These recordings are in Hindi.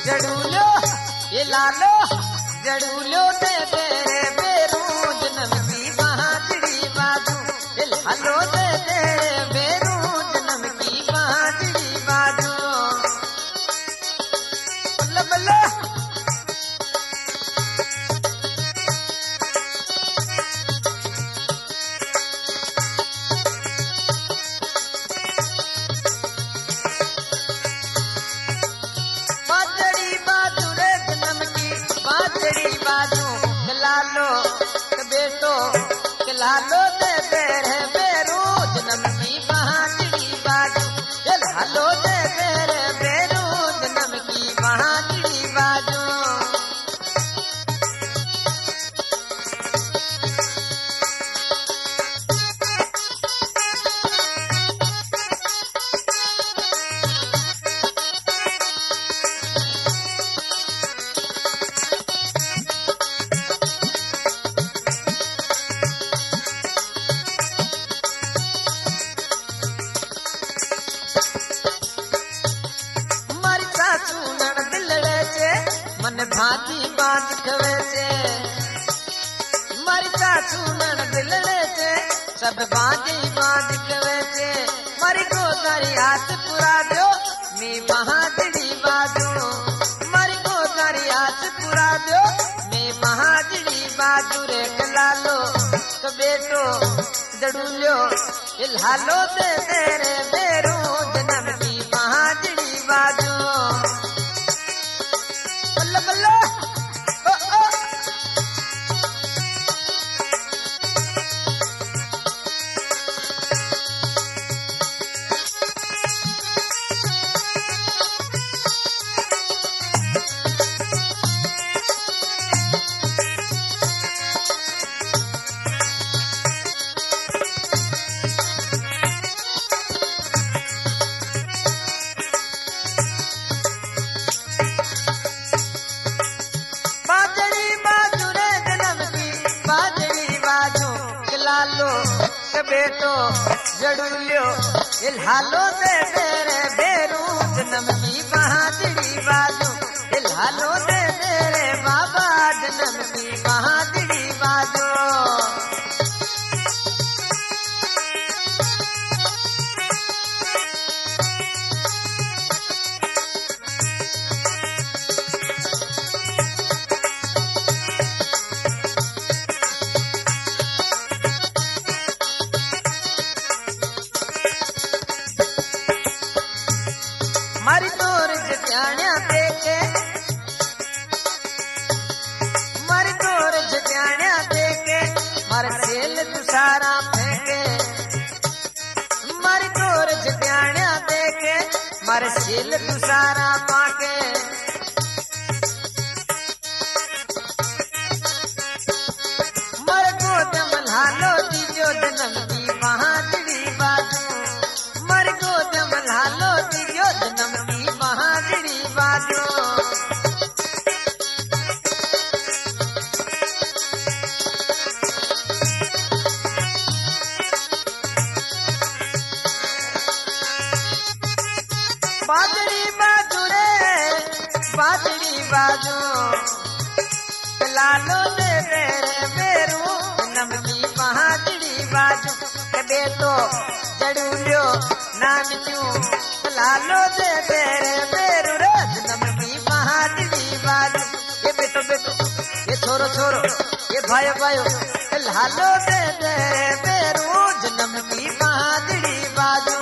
जड़ूलो ये लालो जड़ूलो दे तेरे बेरू जन्म की बांसुरी बाजू ये लालो दे तेरे बेरू जन्म की बांसुरी बाजू बल्ला बल्ला बाजू खिलालो बेटो खिलालो दे तेरे बेरू जन्म की बांसुरी बाजू खिलालो दे तेरे बेरू जन्म की बांसुरी बाजू मन भाती बाज खवे से मरचा चूनन दिलड़े से सब बाजी बाज खवे से मरी को तारी हाथ पुरा दो मी महाजड़ी बाजू मरी को तारी हाथ पुरा दो मी महाजड़ी बाजू रे लालो तो बेटो जड़ूलो हिलालो दे तेरे बेरू जन्म की महाजड़ी बाजू बल्ला ओ ओ लालो बेटो जड़ूलो हिलालो दे तेरे बेरू जन्म की बांसुरी बाजू हिलालो दे तेरे बाबा जन्म की बांसुरी बाजू मारी तोर जत्याण्या देखे मारी तोर जत्याण्या देखे मार सेल दुसारा फेंके मारी तोर जत्याण्या देखे मार सेल दुसारा पाके मर को दमलालो दीजो जन्म की बांसुरी बाजू मर को दमलालो दीजो जन्म की बांसुरी बाजू बाजरी बाजू रे बाजरी बाजू लालो दे तेरे बेरू जन्म की बांसुरी बाजू बेटो जड़ूलो नाम क्यों लालो दे तेरे बेरू रे जन्म की बांसुरी बाजू ये बेटो बेटो ये छोरो छोरो ये भाई भाइयों लालो दे तेरे बेरू जन्म की बांसुरी बाजू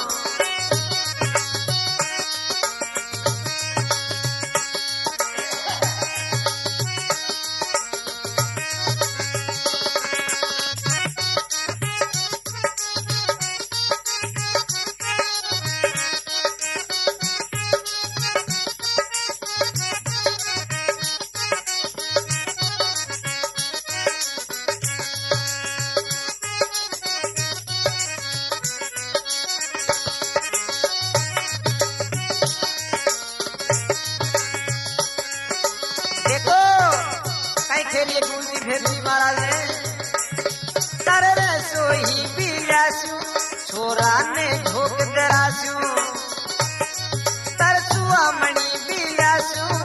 खेलिए गुंजी फेरली महाराज ने तारे रे सोही पियासू छोरा ने झोक दरासू तरसुआ मणि पियासू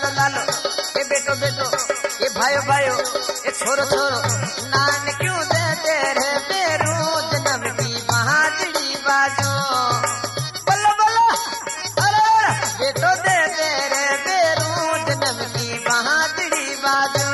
लालो लालो ये बेटो बेटो ये भाइयो भाइयो ये छोरो छोरो नान क्यों देते रे बेरू जन्म की महाजड़ी बाजो बल्ला बल्ला अरे बेटो देते रे बेरू जन्म की महाजड़ी बाजो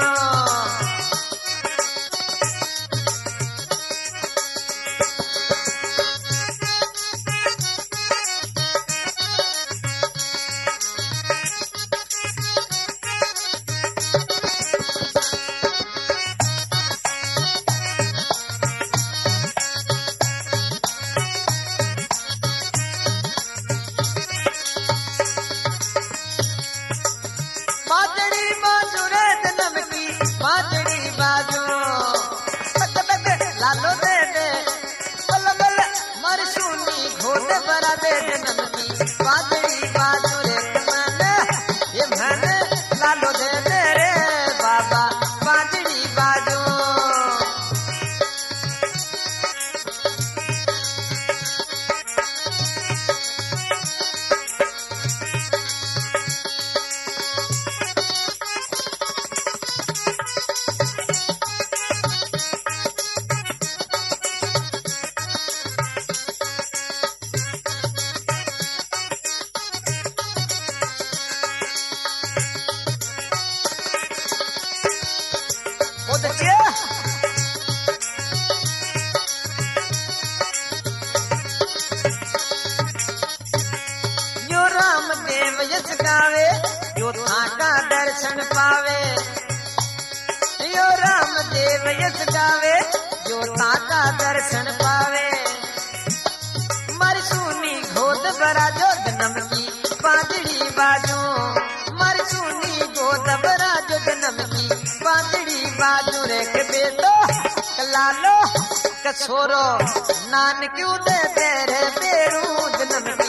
लालो दे दे बल बल मर सुनी घोड़े बरा दे जन्म की बाजड़ी बाजो रे मैंने ये मैंने लालो दे दे रे बाबा बाजड़ी बाजो यो रामदेव यश गावे जो थाका दर्शन पावे यो रामदेव यश गावे जो थाका दर्शन पावे मर सुनी गोद बरा जो जन्म की बाजड़ी बाजो मर सुनी गोद बरा जो जन्म की बाजड़ी बाजो रे के बेटो लालो छोरो नान क्यों दे तेरे बेरू जन्म